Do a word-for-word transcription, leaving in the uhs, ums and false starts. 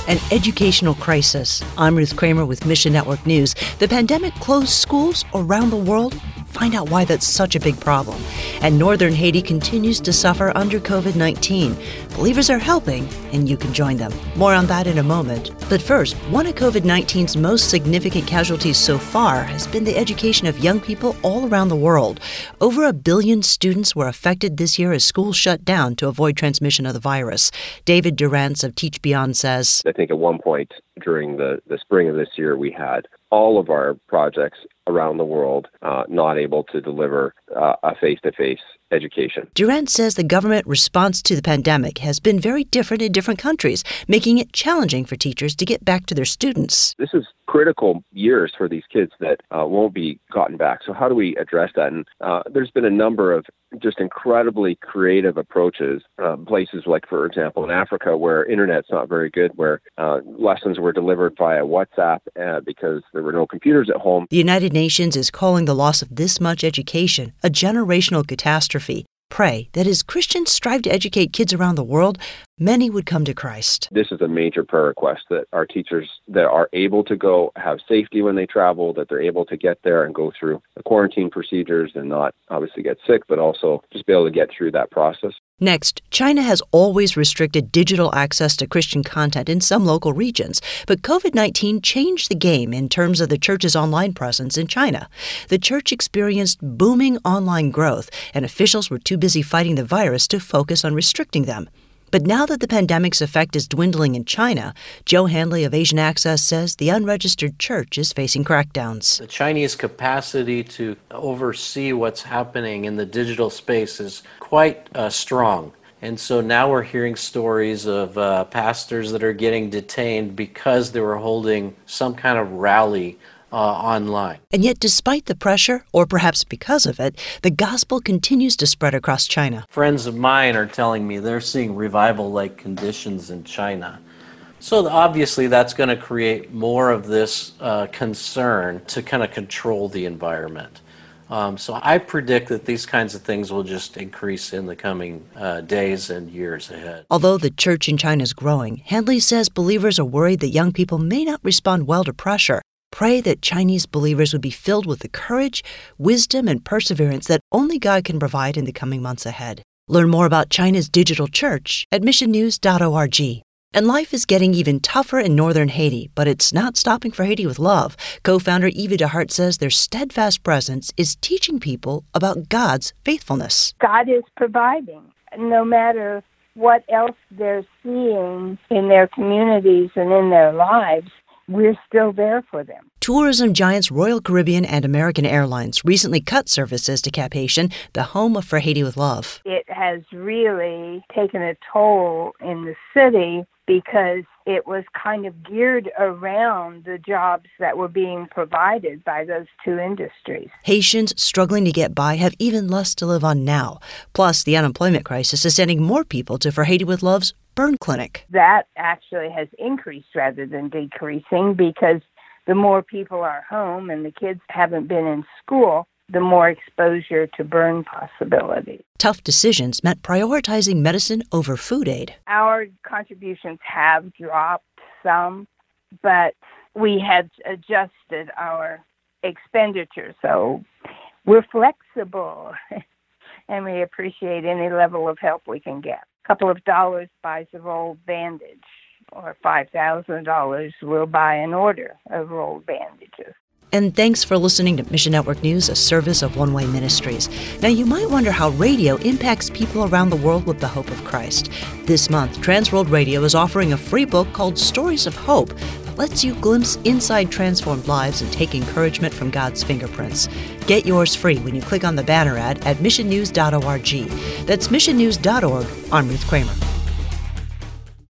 An educational crisis. I'm Ruth Kramer with Mission Network News. The pandemic closed schools around the world. Find out why that's such a big problem. And northern Haiti continues to suffer under covid nineteen. Believers are helping, and you can join them. More on that in a moment. But first, one of covid nineteen's most significant casualties so far has been the education of young people all around the world. Over a billion students were affected this year as schools shut down to avoid transmission of the virus. David Durrance of Teach Beyond says, I think at one point during the, the spring of this year, we had all of our projects around the world uh, not able to deliver uh, a face-to-face education. Durrance says the government response to the pandemic has been very different in different countries, making it challenging for teachers to get back to their students. This is critical years for these kids that uh, won't be gotten back. So how do we address that? And uh, there's been a number of just incredibly creative approaches, uh, places like, for example, in Africa where internet's not very good, where uh, lessons were delivered via WhatsApp uh, because there were no computers at home. The United Nations is calling the loss of this much education a generational catastrophe. Pray that as Christians strive to educate kids around the world, many would come to Christ. This is a major prayer request, that our teachers that are able to go have safety when they travel, that they're able to get there and go through the quarantine procedures and not obviously get sick, but also just be able to get through that process. Next, China has always restricted digital access to Christian content in some local regions, but covid nineteen changed the game in terms of the church's online presence in China. The church experienced booming online growth, and officials were too busy fighting the virus to focus on restricting them. But now that the pandemic's effect is dwindling in China, Joe Handley of Asian Access says the unregistered church is facing crackdowns. The Chinese capacity to oversee what's happening in the digital space is quite uh, strong. And so now we're hearing stories of uh, pastors that are getting detained because they were holding some kind of rally Uh, online. And yet, despite the pressure, or perhaps because of it, the gospel continues to spread across China. Friends of mine are telling me they're seeing revival-like conditions in China. So obviously that's going to create more of this uh, concern to kind of control the environment. Um, so I predict that these kinds of things will just increase in the coming uh, days and years ahead. Although the church in China is growing, Handley says believers are worried that young people may not respond well to pressure. Pray that Chinese believers would be filled with the courage, wisdom, and perseverance that only God can provide in the coming months ahead. Learn more about China's digital church at mission news dot org. And life is getting even tougher in northern Haiti, but it's not stopping for Haiti with Love. Co-founder Eva DeHart says their steadfast presence is teaching people about God's faithfulness. God is providing, no matter what else they're seeing in their communities and in their lives. We're still there for them. Tourism giants Royal Caribbean and American Airlines recently cut services to Cap Haitien, the home of For Haiti with Love. It has really taken a toll in the city because it was kind of geared around the jobs that were being provided by those two industries. Haitians struggling to get by have even less to live on now. Plus, the unemployment crisis is sending more people to For Haiti with Love's burn clinic. That actually has increased rather than decreasing because the more people are home and the kids haven't been in school, the more exposure to burn possibilities. Tough decisions meant prioritizing medicine over food aid. Our contributions have dropped some, but we have adjusted our expenditure, so we're flexible and we appreciate any level of help we can get. A couple of dollars buys a rolled bandage, or five thousand dollars will buy an order of rolled bandages. And thanks for listening to Mission Network News, a service of One Way Ministries. Now, you might wonder how radio impacts people around the world with the hope of Christ. This month, Transworld Radio is offering a free book called Stories of Hope that lets you glimpse inside transformed lives and take encouragement from God's fingerprints. Get yours free when you click on the banner ad at mission news dot org. That's mission news dot org. I'm Ruth Kramer.